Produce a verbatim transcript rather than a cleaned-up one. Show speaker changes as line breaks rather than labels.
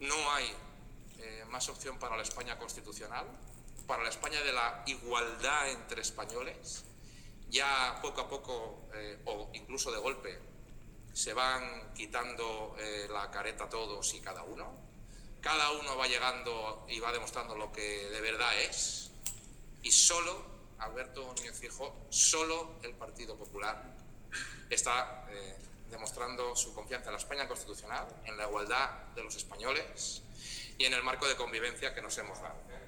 no hay eh, más opción para la España constitucional, para la España de la igualdad entre españoles. Ya poco a poco, eh, o incluso de golpe, se van quitando eh, la careta todos y cada uno. Cada uno va llegando y va demostrando lo que de verdad es. Y solo, Alberto Núñez Feijóo, solo el Partido Popular está eh, demostrando su confianza en la España constitucional, en la igualdad de los españoles y en el marco de convivencia que nos hemos dado.